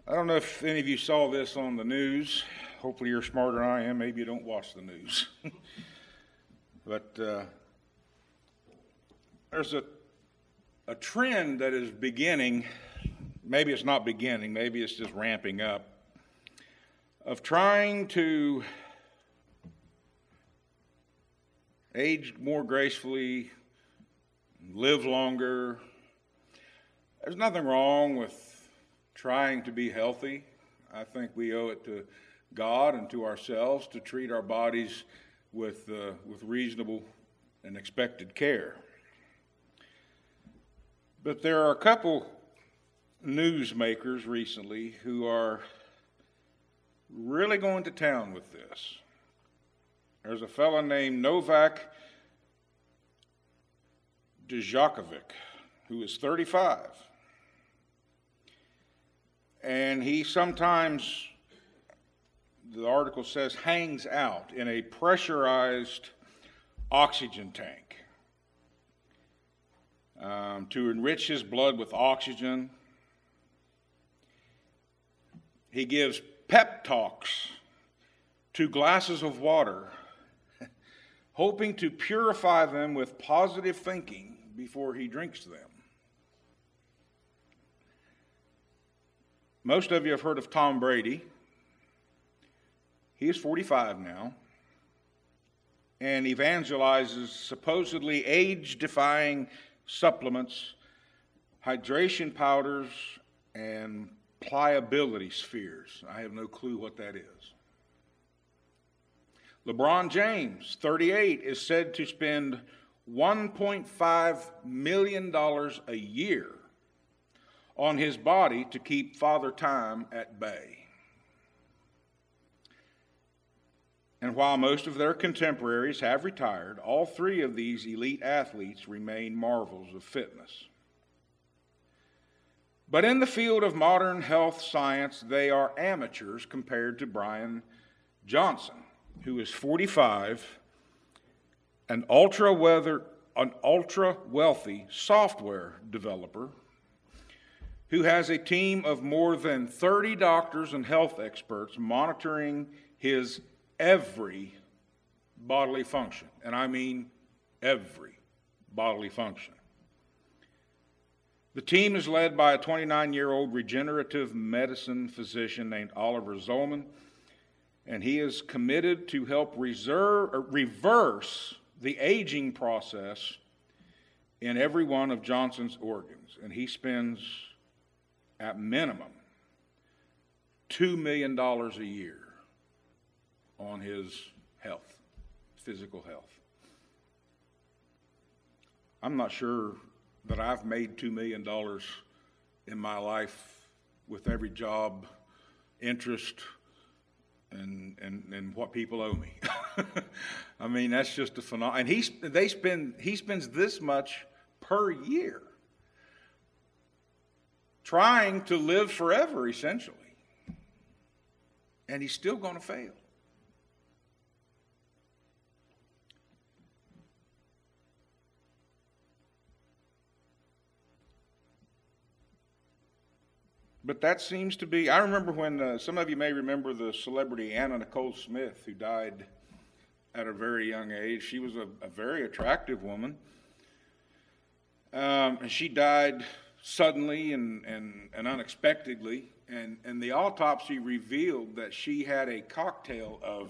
I don't know if any of you saw this on the news. Hopefully you're smarter than I am. Maybe you don't watch the news. But there's a trend that is beginning, maybe it's not beginning, maybe it's just ramping up, of trying to age more gracefully, live longer. There's nothing wrong with trying to be healthy. I think we owe it to God and to ourselves to treat our bodies with reasonable and expected care. But there are a couple newsmakers recently who are really going to town with this. There's a fellow named Novak Djokovic, who is 35. And he sometimes, the article says, hangs out in a pressurized oxygen tank to enrich his blood with oxygen. He gives pep talks to glasses of water, hoping to purify them with positive thinking before he drinks them. Most of you have heard of Tom Brady. He is 45 now and evangelizes supposedly age-defying supplements, hydration powders, and pliability spheres. I have no clue what that is. LeBron James, 38, is said to spend $1.5 million a year on his body to keep Father Time at bay. And while most of their contemporaries have retired, all three of these elite athletes remain marvels of fitness. But in the field of modern health science, they are amateurs compared to Brian Johnson, who is 45, an ultra wealthy software developer who has a team of more than 30 doctors and health experts monitoring his every bodily function. And I mean every bodily function. The team is led by a 29-year-old regenerative medicine physician named Oliver Zolman, and he is committed to help reverse the aging process in every one of Johnson's organs. And he spends, at minimum, $2 million a year on his health, physical health. I'm not sure that I've made $2 million in my life with every job, interest, and what people owe me. I mean, that's just a phenomenon. And he spends this much per year trying to live forever, essentially. And he's still going to fail. But that seems to be, I remember when, some of you may remember the celebrity Anna Nicole Smith, who died at a very young age. She was a very attractive woman. And she died suddenly and unexpectedly. And the autopsy revealed that she had a cocktail of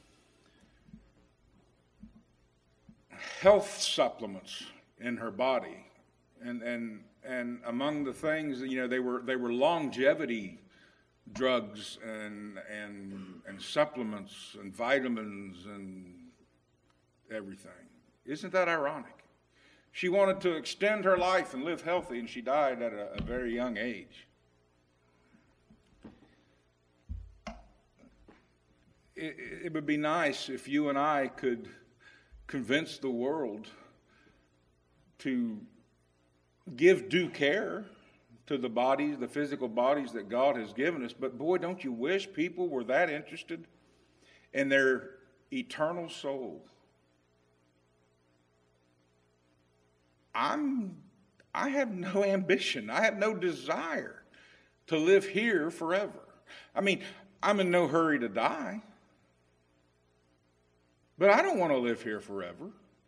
health supplements in her body. And among the things, you know, they were longevity drugs and supplements and vitamins and everything. Isn't that ironic? She wanted to extend her life and live healthy, and she died at a very young age. It would be nice if you and I could convince the world to give due care to the bodies, the physical bodies that God has given us. But boy, don't you wish people were that interested in their eternal soul? I have no ambition. I have no desire to live here forever. I mean, I'm in no hurry to die, but I don't want to live here forever.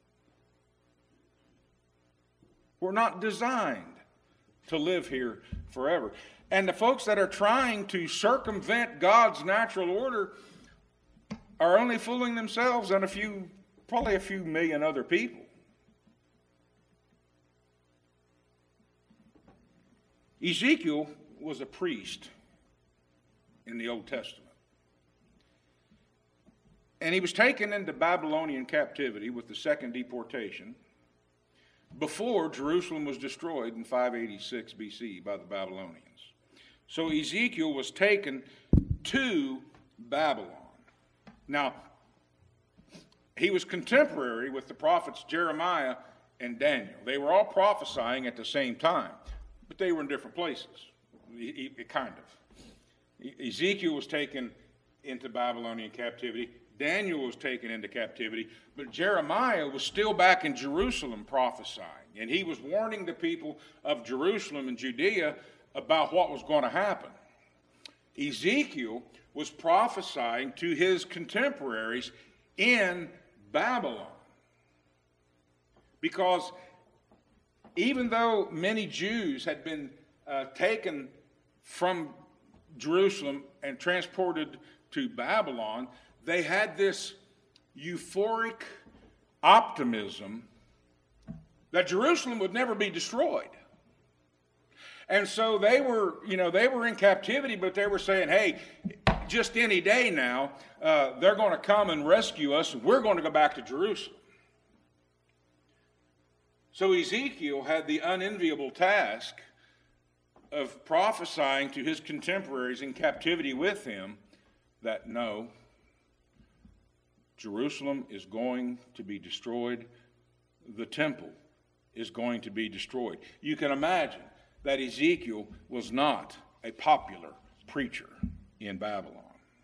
We're not designed to live here forever. And the folks that are trying to circumvent God's natural order are only fooling themselves and probably a few million other people. Ezekiel was a priest in the Old Testament. And he was taken into Babylonian captivity with the second deportation before Jerusalem was destroyed in 586 BC by the Babylonians. So Ezekiel was taken to Babylon. Now, he was contemporary with the prophets Jeremiah and Daniel. They were all prophesying at the same time, but they were in different places, kind of. Ezekiel was taken into Babylonian captivity. Daniel was taken into captivity, but Jeremiah was still back in Jerusalem prophesying, and he was warning the people of Jerusalem and Judea about what was going to happen. Ezekiel was prophesying to his contemporaries in Babylon, because even though many Jews had been taken from Jerusalem and transported to Babylon, they had this euphoric optimism that Jerusalem would never be destroyed. And so they were in captivity, but they were saying, hey, just any day now, they're going to come and rescue us, and we're going to go back to Jerusalem. So Ezekiel had the unenviable task of prophesying to his contemporaries in captivity with him that no, Jerusalem is going to be destroyed. The temple is going to be destroyed. You can imagine that Ezekiel was not a popular preacher in Babylon.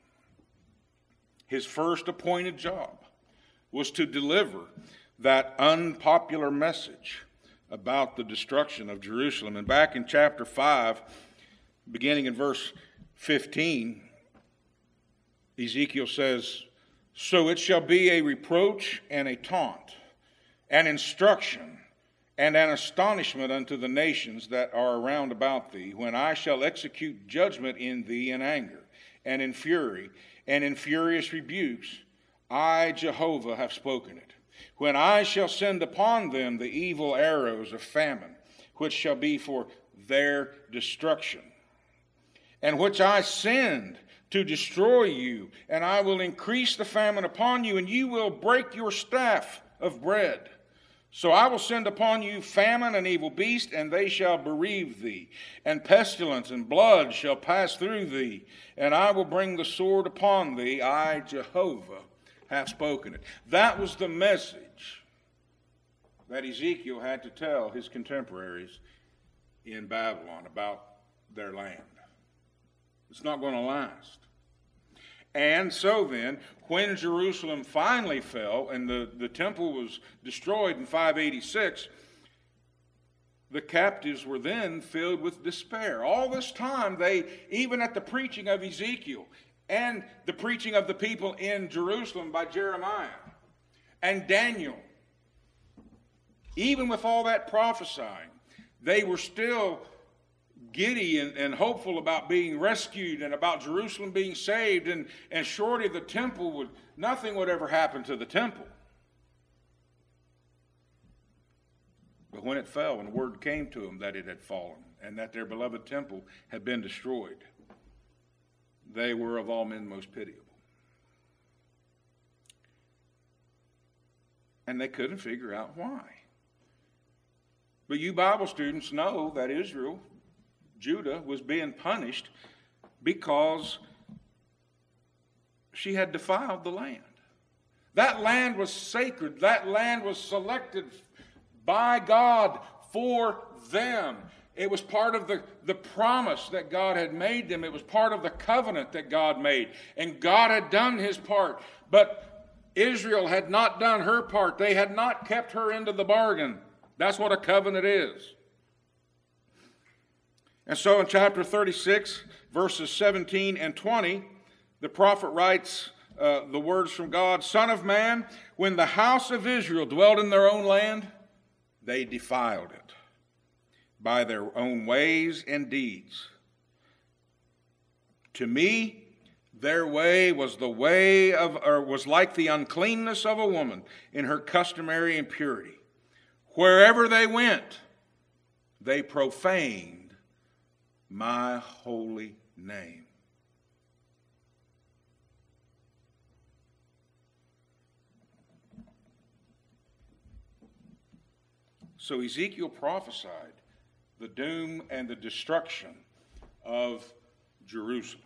His first appointed job was to deliver that unpopular message about the destruction of Jerusalem. And back in chapter 5, beginning in verse 15, Ezekiel says, "So it shall be a reproach and a taunt, an instruction and an astonishment unto the nations that are around about thee, when I shall execute judgment in thee in anger, and in fury, and in furious rebukes. I, Jehovah, have spoken it. When I shall send upon them the evil arrows of famine, which shall be for their destruction, and which I send to destroy you, and I will increase the famine upon you, and you will break your staff of bread. So I will send upon you famine and evil beast, and they shall bereave thee, and pestilence and blood shall pass through thee, and I will bring the sword upon thee. I, Jehovah, have spoken it." That was the message that Ezekiel had to tell his contemporaries in Babylon about their land. It's not going to last. And so then, when Jerusalem finally fell and the temple was destroyed in 586, the captives were then filled with despair. All this time, even at the preaching of Ezekiel and the preaching of the people in Jerusalem by Jeremiah and Daniel, even with all that prophesying, they were still giddy and hopeful about being rescued and about Jerusalem being saved, and surely the temple nothing would ever happen to the temple. But when it fell and word came to them that it had fallen and that their beloved temple had been destroyed, they were of all men most pitiable. And they couldn't figure out why. But you Bible students know that Israel, Judah, was being punished because she had defiled the land. That land was sacred. That land was selected by God for them. It was part of the promise that God had made them. It was part of the covenant that God made. And God had done his part. But Israel had not done her part. They had not kept her into the bargain. That's what a covenant is. And so in chapter 36, verses 17 and 20, the prophet writes the words from God, Son of man, when the house of Israel dwelt in their own land, they defiled it by their own ways and deeds. To me, their way was was like the uncleanness of a woman in her customary impurity. Wherever they went, they profaned my holy name. So Ezekiel prophesied the doom and the destruction of Jerusalem.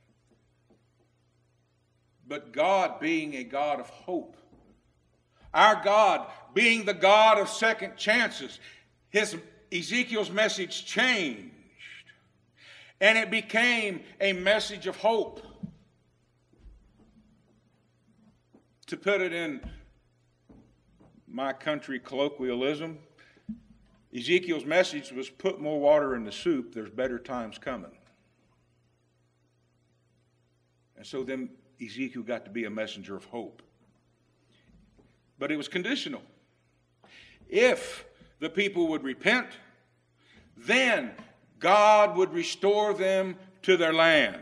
But God being a God of hope, our God being the God of second chances, Ezekiel's message changed, and it became a message of hope. To put it in my country colloquialism, Ezekiel's message was put more water in the soup, there's better times coming. And so then Ezekiel got to be a messenger of hope. But it was conditional. If the people would repent, then God would restore them to their land.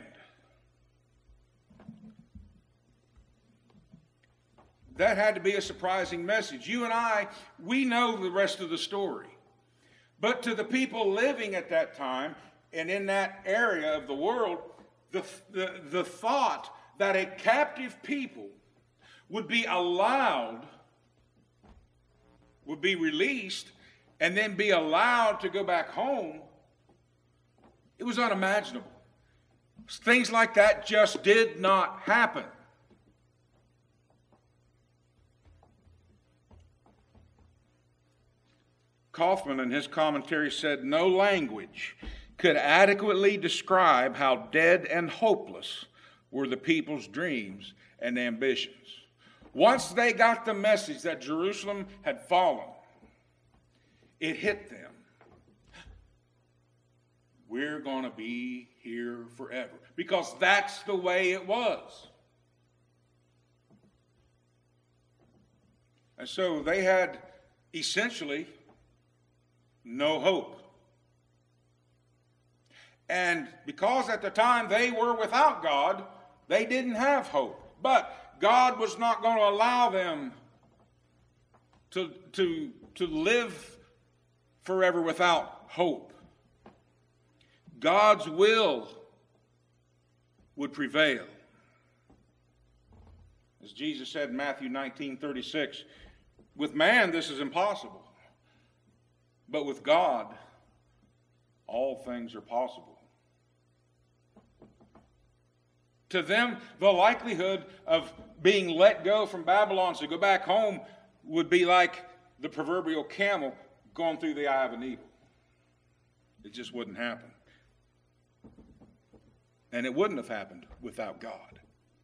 That had to be a surprising message. You and I, we know the rest of the story. But to the people living at that time and in that area of the world, the thought that a captive people would be allowed, would be released, and then be allowed to go back home, it was unimaginable. Things like that just did not happen. Kaufman in his commentary said, no language could adequately describe how dead and hopeless were the people's dreams and ambitions. Once they got the message that Jerusalem had fallen, it hit them. We're going to be here forever. Because that's the way it was. And so they had essentially no hope. And because at the time they were without God, they didn't have hope. But God was not going to allow them to live forever without hope. God's will would prevail. As Jesus said in Matthew 19:36, with man this is impossible. But with God, all things are possible. To them, the likelihood of being let go from Babylon to go back home would be like the proverbial camel going through the eye of a needle. It just wouldn't happen. And it wouldn't have happened without God.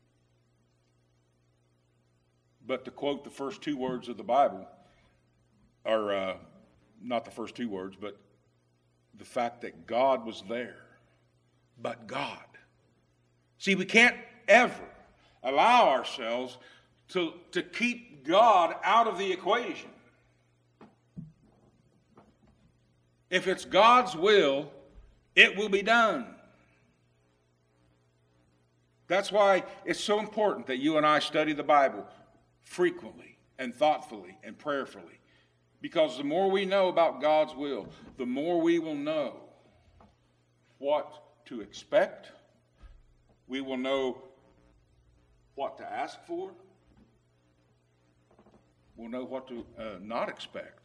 But to quote the first two words of the Bible, or not the first two words, but the fact that God was there. But God. See, we can't ever allow ourselves to keep God out of the equation. If it's God's will, it will be done. That's why it's so important that you and I study the Bible frequently and thoughtfully and prayerfully. Because the more we know about God's will, the more we will know what to expect. We will know what to ask for. We'll know what to not expect.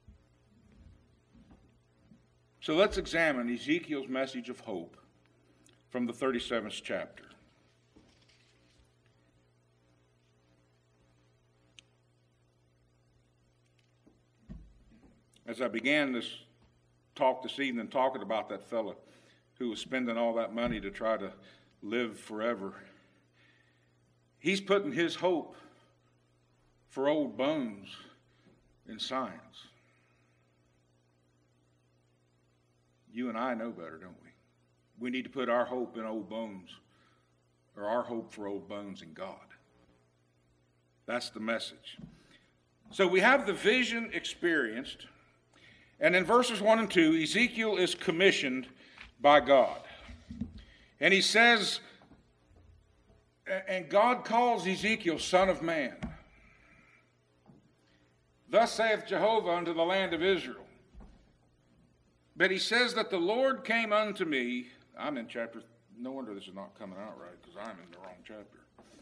So let's examine Ezekiel's message of hope from the 37th chapter. As I began this talk this evening talking about that fella who was spending all that money to try to live forever, he's putting his hope for old bones in science. You and I know better, don't we? We need to put our hope in old bones, or our hope for old bones in God. That's the message. So we have the vision experienced, and in verses 1 and 2, Ezekiel is commissioned by God. And he says, and God calls Ezekiel son of man. Thus saith Jehovah unto the land of Israel. But he says that the Lord came unto me. I'm in chapter, no wonder this is not coming out right, because I'm in the wrong chapter.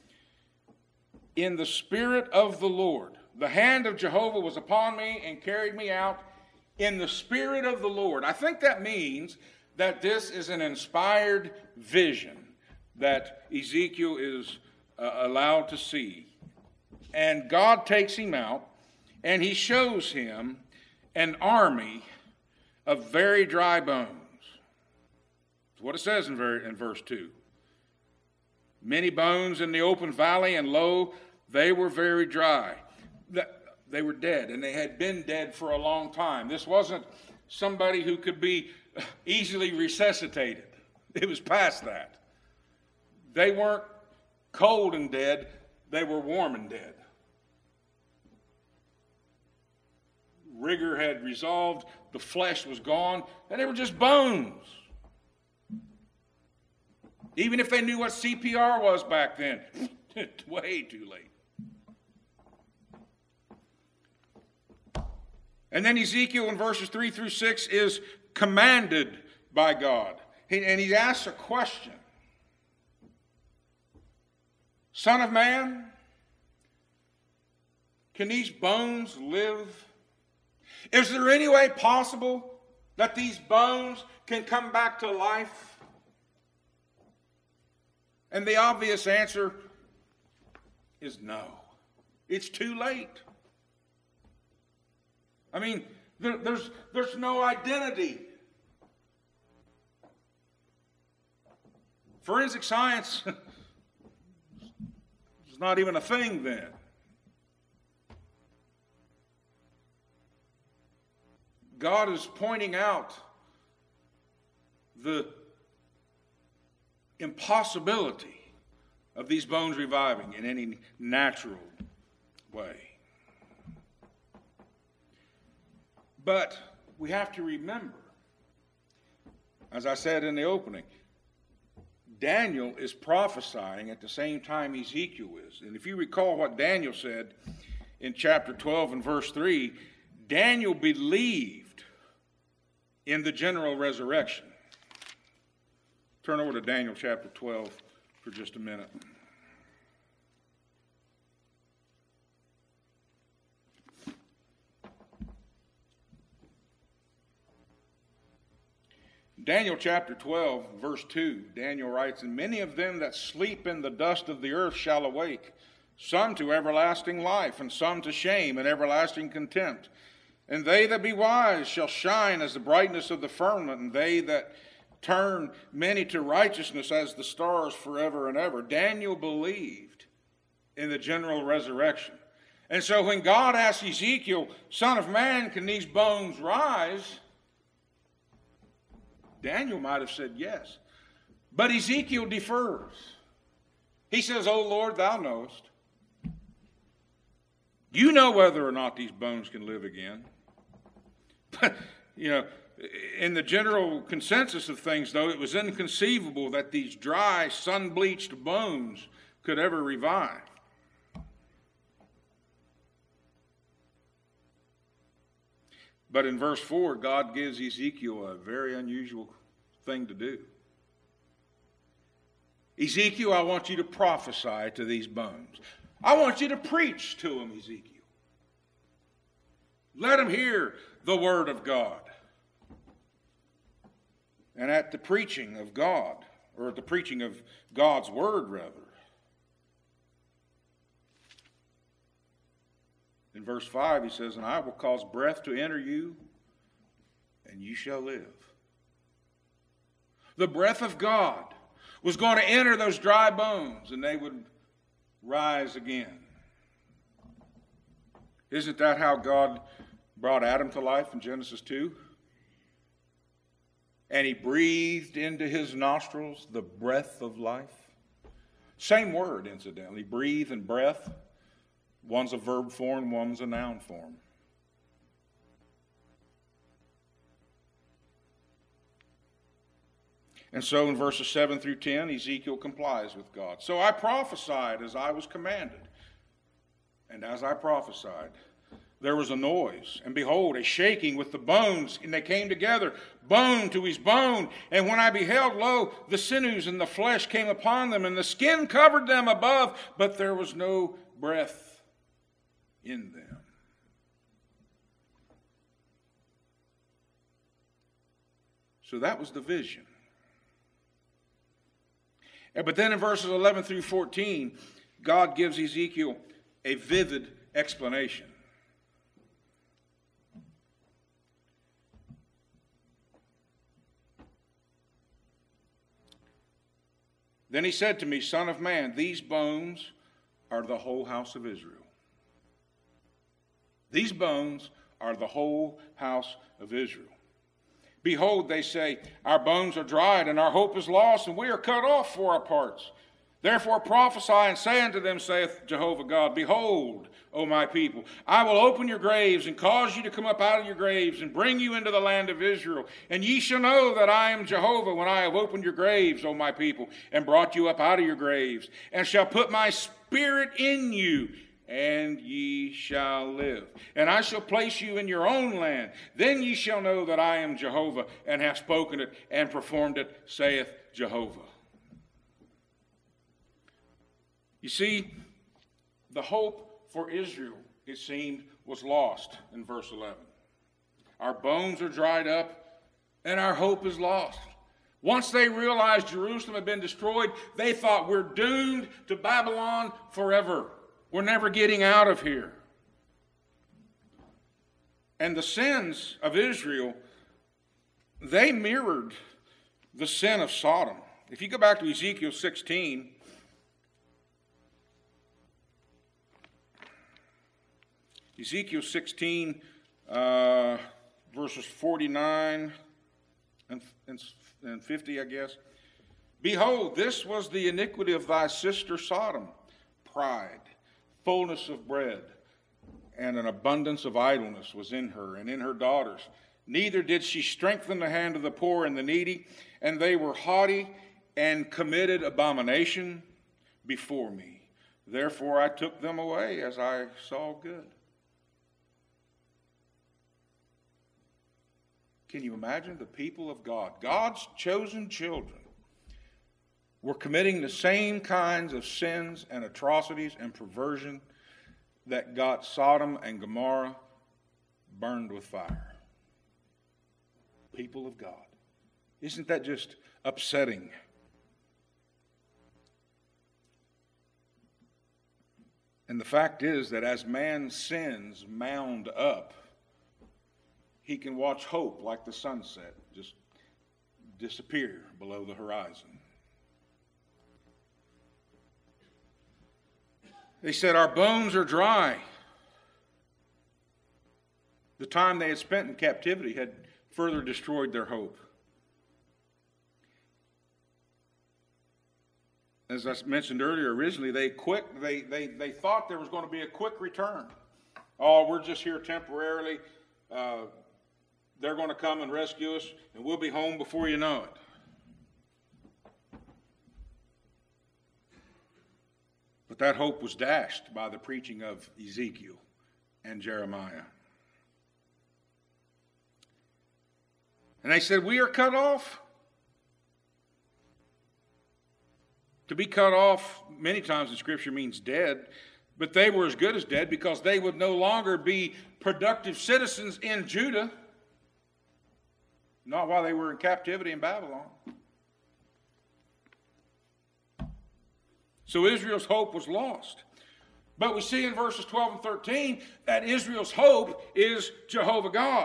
In the spirit of the Lord. The hand of Jehovah was upon me and carried me out in the spirit of the Lord. I think that means that this is an inspired vision that Ezekiel is allowed to see. And God takes him out, and he shows him an army of very dry bones. That's what it says in verse 2. Many bones in the open valley, and lo, they were very dry. They were dead, and they had been dead for a long time. This wasn't somebody who could be easily resuscitated. It was past that. They weren't cold and dead. They were warm and dead. Rigor had resolved. The flesh was gone, and they were just bones. Even if they knew what CPR was back then, it's way too late. And then Ezekiel in verses 3 through 6 is commanded by God. And he asks a question. Son of man, can these bones live? Is there any way possible that these bones can come back to life? And the obvious answer is no. It's too late. I mean, there's no identity. Forensic science is not even a thing then. God is pointing out the impossibility of these bones reviving in any natural way. But we have to remember, as I said in the opening, Daniel is prophesying at the same time Ezekiel is. And if you recall what Daniel said in chapter 12 and verse 3, Daniel believed in the general resurrection. Turn over to Daniel chapter 12 for just a minute. Daniel chapter 12, verse 2, Daniel writes, And many of them that sleep in the dust of the earth shall awake, some to everlasting life, and some to shame and everlasting contempt. And they that be wise shall shine as the brightness of the firmament, and they that turn many to righteousness as the stars forever and ever. Daniel believed in the general resurrection. And so when God asked Ezekiel, Son of man, can these bones rise? Daniel might have said yes. But Ezekiel defers. He says, O Lord, thou knowest. You know whether or not these bones can live again. But, in the general consensus of things, though, it was inconceivable that these dry, sun-bleached bones could ever revive. But in verse 4, God gives Ezekiel a very unusual thing to do. Ezekiel, I want you to prophesy to these bones. I want you to preach to them, Ezekiel. Let them hear the word of God. And at the preaching of God, or at the preaching of God's word, rather, in verse 5, he says, And I will cause breath to enter you, and you shall live. The breath of God was going to enter those dry bones, and they would rise again. Isn't that how God brought Adam to life in Genesis 2? and he breathed into his nostrils the breath of life. Same word, incidentally. Breathe and breath. One's a verb form, one's a noun form. And so in verses 7 through 10, Ezekiel complies with God. So I prophesied as I was commanded. And as I prophesied, there was a noise, and behold, a shaking with the bones, and they came together, bone to his bone. And when I beheld, lo, the sinews and the flesh came upon them, and the skin covered them above, but there was no breath in them. So that was the vision. But then in verses 11 through 14, God gives Ezekiel a vivid explanation. Then he said to me, Son of man, these bones are the whole house of Israel. These bones are the whole house of Israel. Behold, they say, our bones are dried, and our hope is lost, and we are cut off for our parts. Therefore prophesy and say unto them, saith Jehovah God, Behold, O my people, I will open your graves, and cause you to come up out of your graves, and bring you into the land of Israel. And ye shall know that I am Jehovah, when I have opened your graves, O my people, and brought you up out of your graves, and shall put my spirit in you, and ye shall live. And I shall place you in your own land. Then ye shall know that I am Jehovah, and have spoken it, and performed it, saith Jehovah. You see, the hope for Israel, it seemed, was lost in verse 11. Our bones are dried up, and our hope is lost. Once they realized Jerusalem had been destroyed, they thought, we're doomed to Babylon forever. We're never getting out of here. And the sins of Israel, they mirrored the sin of Sodom. If you go back to Ezekiel 16, Ezekiel 16, verses 49 and 50, I guess. Behold, this was the iniquity of thy sister Sodom, pride, fullness of bread, and an abundance of idleness was in her and in her daughters. Neither did she strengthen the hand of the poor and the needy, and they were haughty and committed abomination before me. Therefore I took them away as I saw good. Can you imagine the people of God, God's chosen children, were committing the same kinds of sins and atrocities and perversion that got Sodom and Gomorrah burned with fire? People of God. Isn't that just upsetting? And the fact is that as man's sins mound up, he can watch hope like the sunset just disappear below the horizon. They said, our bones are dry. The time they had spent in captivity had further destroyed their hope. As I mentioned earlier, originally they thought there was going to be a quick return. Oh, we're just here temporarily. They're going to come and rescue us, and we'll be home before you know it. But that hope was dashed by the preaching of Ezekiel and Jeremiah. And they said, we are cut off. To be cut off many times in Scripture means dead, but they were as good as dead because they would no longer be productive citizens in Judah. Not while they were in captivity in Babylon. So Israel's hope was lost. But we see in verses 12 and 13 that Israel's hope is Jehovah God.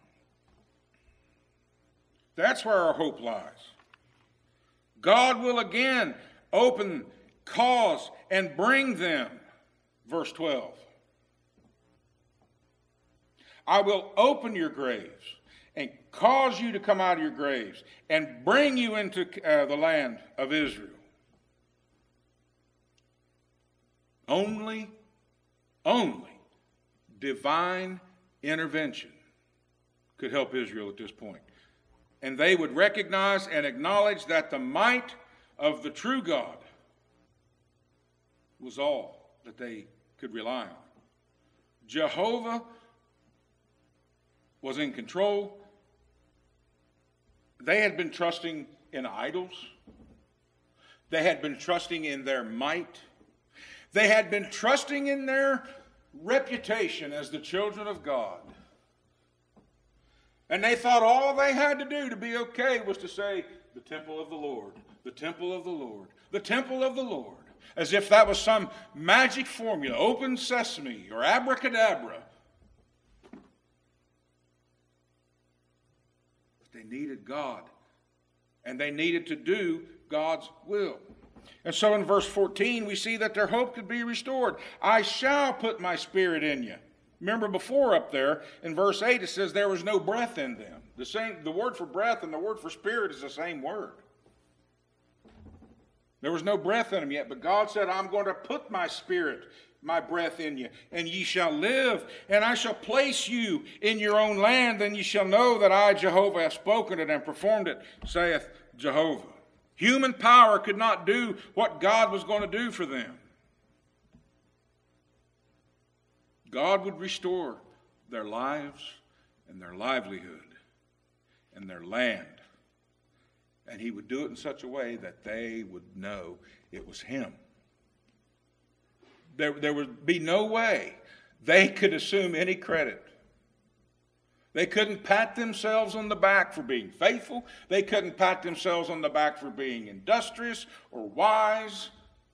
That's where our hope lies. God will again open, cause, and bring them. Verse 12. I will open your graves and cause you to come out of your graves and bring you into the land of Israel. Only divine intervention could help Israel at this point. And they would recognize and acknowledge that the might of the true God was all that they could rely on. Jehovah was in control. They had been trusting in idols. They had been trusting in their might. They had been trusting in their reputation as the children of God. And they thought all they had to do to be okay was to say, the temple of the Lord, the temple of the Lord, the temple of the Lord. As if that was some magic formula, open sesame or abracadabra. But they needed God. And they needed to do God's will. And so in verse 14, we see that their hope could be restored. I shall put my spirit in you. Remember before up there, in verse 8, it says there was no breath in them. The word for breath and the word for spirit is the same word. There was no breath in them yet, but God said, I'm going to put my spirit, my breath in you, and ye shall live, and I shall place you in your own land, and ye shall know that I, Jehovah, have spoken it and performed it, saith Jehovah. Human power could not do what God was going to do for them. God would restore their lives and their livelihood and their land. And he would do it in such a way that they would know it was him. There would be no way they could assume any credit. They couldn't pat themselves on the back for being faithful. They couldn't pat themselves on the back for being industrious or wise.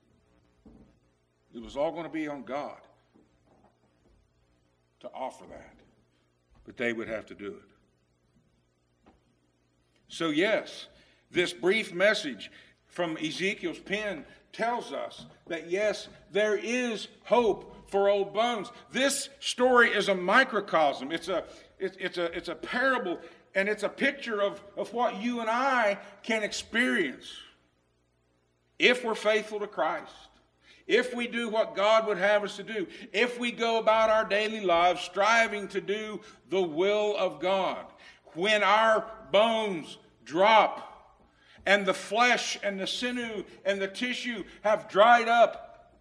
It was all going to be on God to offer that. But they would have to do it. So yes, this brief message from Ezekiel's pen tells us that yes, there is hope for old bones. This story is a microcosm. It's a parable, and it's a picture of what you and I can experience if we're faithful to Christ. If we do what God would have us to do, if we go about our daily lives striving to do the will of God, when our bones drop and the flesh and the sinew and the tissue have dried up,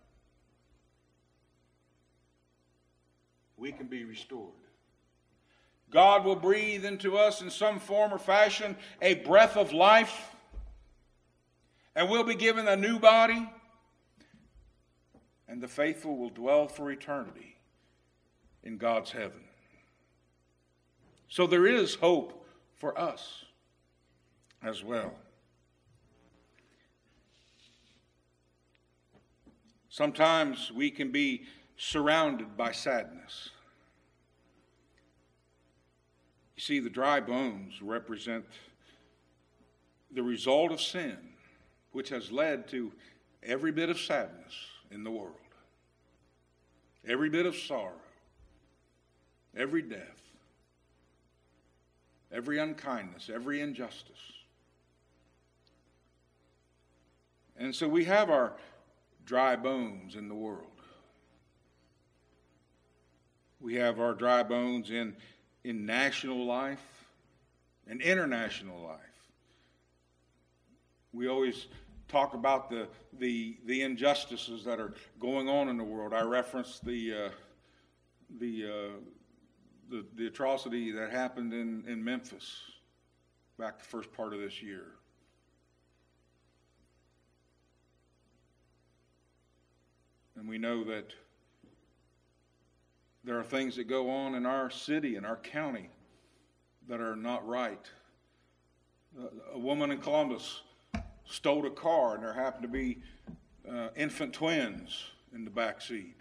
we can be restored. God will breathe into us in some form or fashion a breath of life, and we'll be given a new body, and the faithful will dwell for eternity in God's heaven. So there is hope for us as well. Sometimes we can be surrounded by sadness. You see, the dry bones represent the result of sin, which has led to every bit of sadness in the world, every bit of sorrow, every death, every unkindness, every injustice. And so we have our dry bones in the world. We have our dry bones in national life and international life. We always talk about the injustices that are going on in the world. I referenced the atrocity that happened in Memphis back the first part of this year. And we know that there are things that go on in our city, in our county, that are not right. A woman in Columbus stole a car, and there happened to be infant twins in the back seat.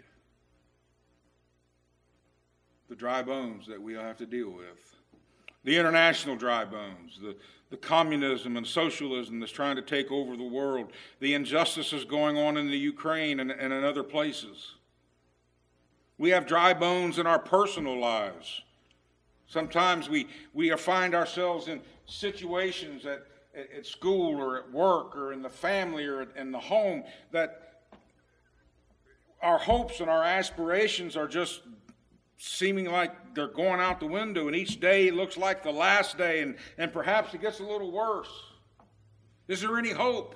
The dry bones that we have to deal with. The international dry bones, the communism and socialism that's trying to take over the world, the injustices going on in the Ukraine and in other places. We have dry bones in our personal lives. Sometimes we find ourselves in situations at school or at work or in the family or in the home that our hopes and our aspirations are just seeming like they're going out the window, and each day looks like the last day, and perhaps it gets a little worse. Is there any hope?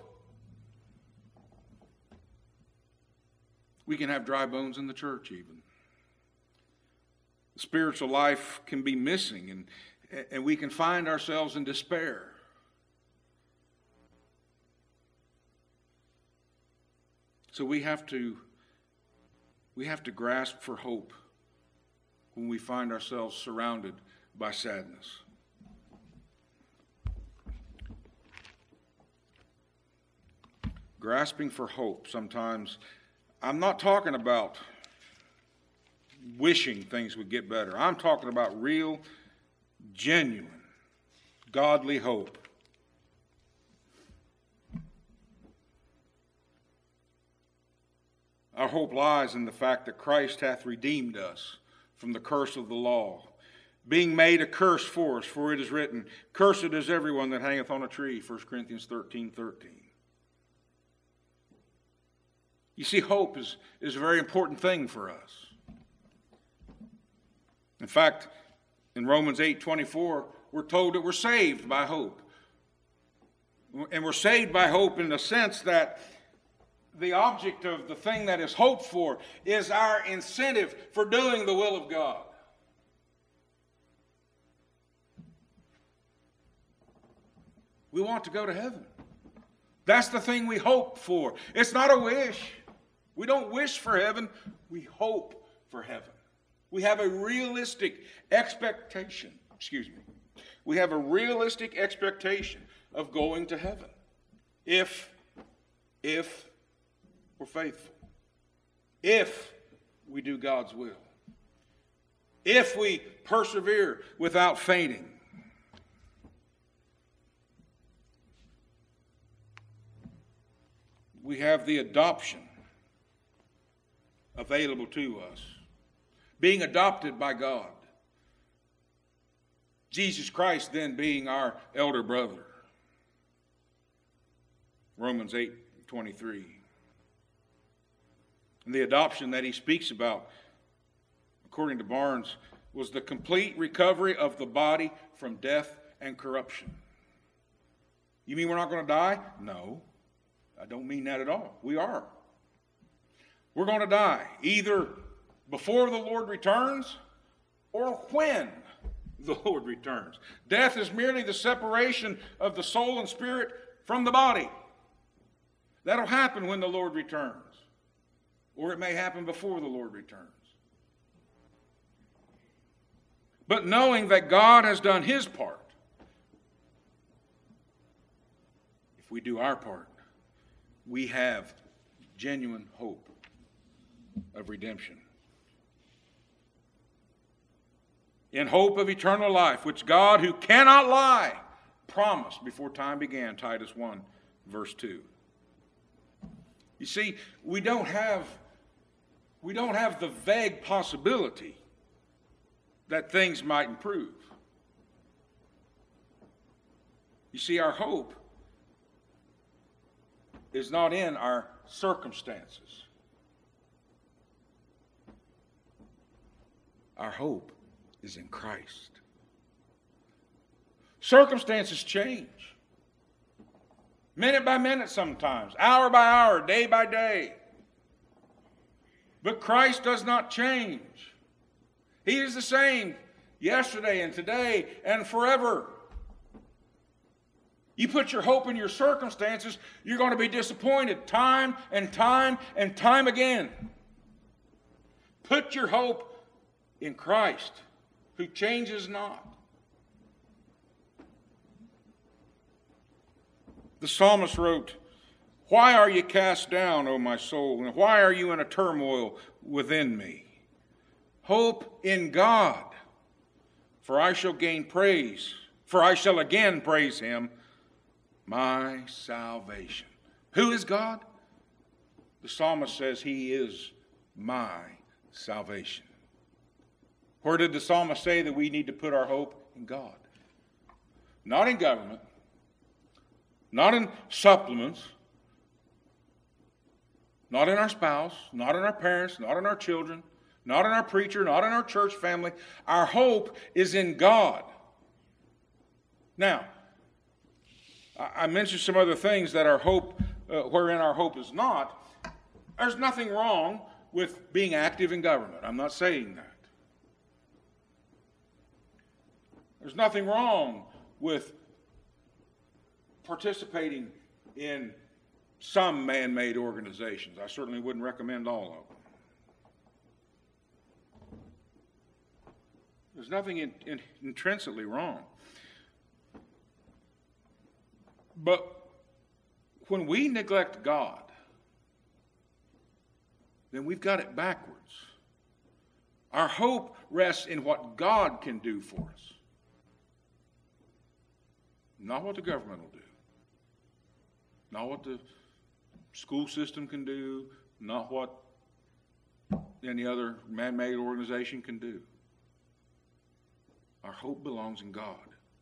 We can have dry bones in the church even. The spiritual life can be missing, and we can find ourselves in despair. So we have to grasp for hope when we find ourselves surrounded by sadness. Grasping for hope sometimes, I'm not talking about wishing things would get better. I'm talking about real, genuine, godly hope. Our hope lies in the fact that Christ hath redeemed us from the curse of the law, being made a curse for us, for it is written, Cursed is everyone that hangeth on a tree, 1 Corinthians 13:13. You see, hope is a very important thing for us. In fact, in Romans 8:24, we're told that we're saved by hope. And we're saved by hope in the sense that the object of the thing that is hoped for is our incentive for doing the will of God. We want to go to heaven. That's the thing we hope for. It's not a wish. We don't wish for heaven. We hope for heaven. We have a realistic expectation. We have a realistic expectation of going to heaven if we're faithful, if we do God's will, if we persevere without fainting. We have the adoption available to us, being adopted by God. Jesus Christ then being our elder brother. Romans 8:23. And the adoption that he speaks about, according to Barnes, was the complete recovery of the body from death and corruption. You mean we're not going to die? No, I don't mean that at all. We are. We're going to die either before the Lord returns or when the Lord returns. Death is merely the separation of the soul and spirit from the body. That'll happen when the Lord returns. Or it may happen before the Lord returns. But knowing that God has done his part, if we do our part, we have genuine hope of redemption. In hope of eternal life, which God, who cannot lie, promised before time began, Titus 1, verse 2. You see, we don't have the vague possibility that things might improve. You see, our hope is not in our circumstances. Our hope is in Christ. Circumstances change. Minute by minute sometimes, hour by hour, day by day. But Christ does not change. He is the same yesterday and today and forever. You put your hope in your circumstances, you're going to be disappointed time and time and time again. Put your hope in Christ, who changes not. The psalmist wrote, "Why are you cast down, O my soul, and why are you in a turmoil within me? Hope in God, for I shall again praise him, my salvation." Who is God? The psalmist says he is my salvation. Where did the psalmist say that we need to put our hope in God? Not in government, not in supplements, not in our spouse, not in our parents, not in our children, not in our preacher, not in our church family. Our hope is in God. Now, I mentioned some other things that our hope, wherein our hope is not. There's nothing wrong with being active in government. I'm not saying that. There's nothing wrong with participating in some man-made organizations. I certainly wouldn't recommend all of them. There's nothing intrinsically wrong. But when we neglect God, then we've got it backwards. Our hope rests in what God can do for us, not what the government will do, not what the school system can do, not what any other man-made organization can do. Our hope belongs in God.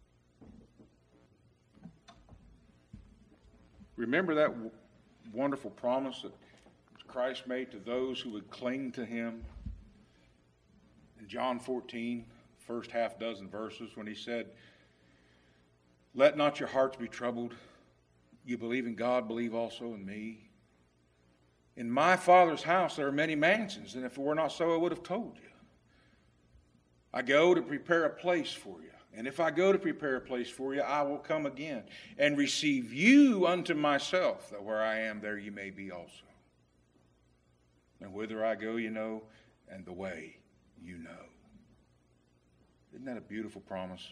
Remember that wonderful promise that Christ made to those who would cling to him in John 14, first half dozen verses, when he said, "Let not your hearts be troubled. You believe in God, believe also in me. In my Father's house there are many mansions, and if it were not so, I would have told you. I go to prepare a place for you. And if I go to prepare a place for you, I will come again and receive you unto myself, that where I am, there you may be also. And whither I go, you know, and the way you know." Isn't that a beautiful promise?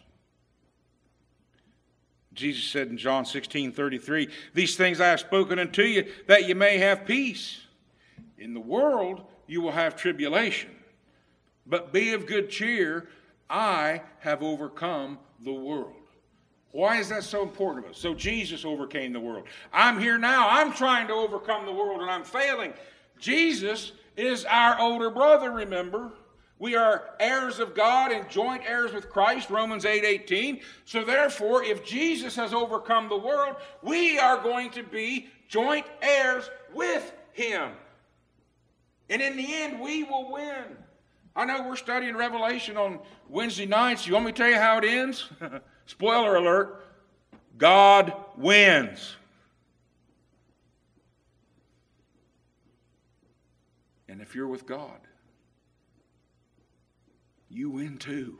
Jesus said in John 16:33, "These things I have spoken unto you, that you may have peace. In the world you will have tribulation. But be of good cheer, I have overcome the world." Why is that so important to us? So Jesus overcame the world. I'm here now. I'm trying to overcome the world, and I'm failing. Jesus is our older brother, remember? We are heirs of God and joint heirs with Christ, Romans 8:18. So therefore, if Jesus has overcome the world, we are going to be joint heirs with him. And in the end, we will win. I know we're studying Revelation on Wednesday nights. You want me to tell you how it ends? Spoiler alert. God wins. And if you're with God, you win too.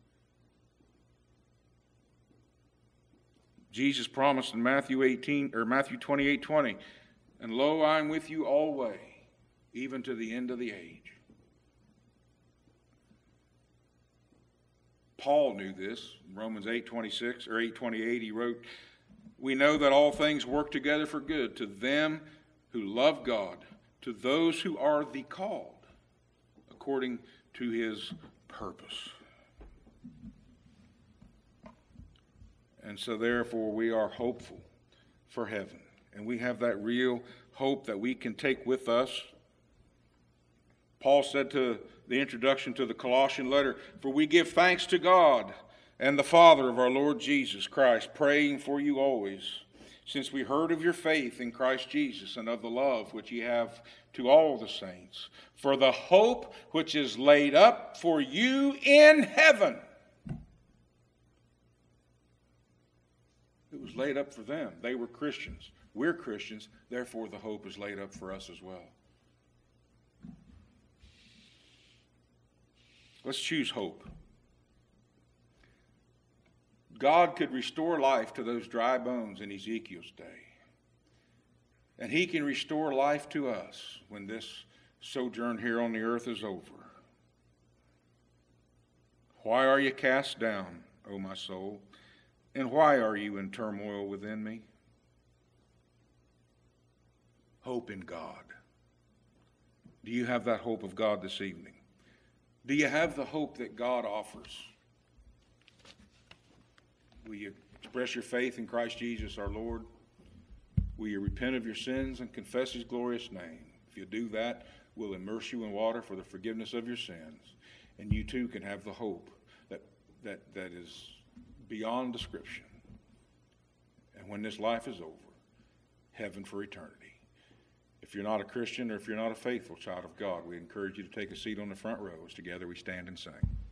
Jesus promised in Matthew 28:20, "And lo, I am with you always, even to the end of the age." Paul knew this. In Romans 8:26 or 8:28, he wrote, "We know that all things work together for good to them who love God, to those who are the called, according to his purpose." And so therefore we are hopeful for heaven. And we have that real hope that we can take with us. Paul said to the introduction to the Colossian letter, "For we give thanks to God and the Father of our Lord Jesus Christ, praying for you always, since we heard of your faith in Christ Jesus and of the love which ye have to all the saints, for the hope which is laid up for you in heaven." It was laid up for them. They were Christians. We're Christians. Therefore, the hope is laid up for us as well. Let's choose hope. God could restore life to those dry bones in Ezekiel's day. And he can restore life to us when this sojourn here on the earth is over. Why are you cast down, O my soul? And why are you in turmoil within me? Hope in God. Do you have that hope of God this evening? Do you have the hope that God offers? Will you express your faith in Christ Jesus our Lord? Will you repent of your sins and confess his glorious name? If you do that, we'll immerse you in water for the forgiveness of your sins. And you too can have the hope that is beyond description. And when this life is over, heaven for eternity. If you're not a Christian or if you're not a faithful child of God, we encourage you to take a seat on the front row as together we stand and sing.